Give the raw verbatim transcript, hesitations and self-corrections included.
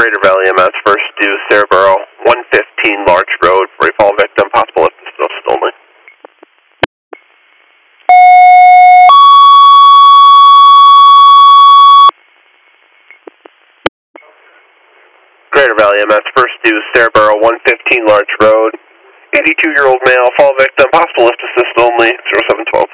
Greater Valley M S, first due Cerebro, one fifteen Larch Road for a fall victim, possible lift assist only. Greater Valley M S, first due Cerebro, one fifteen Larch Road, eighty-two-year-old male, fall victim, possible lift assist only, zero seven twelve.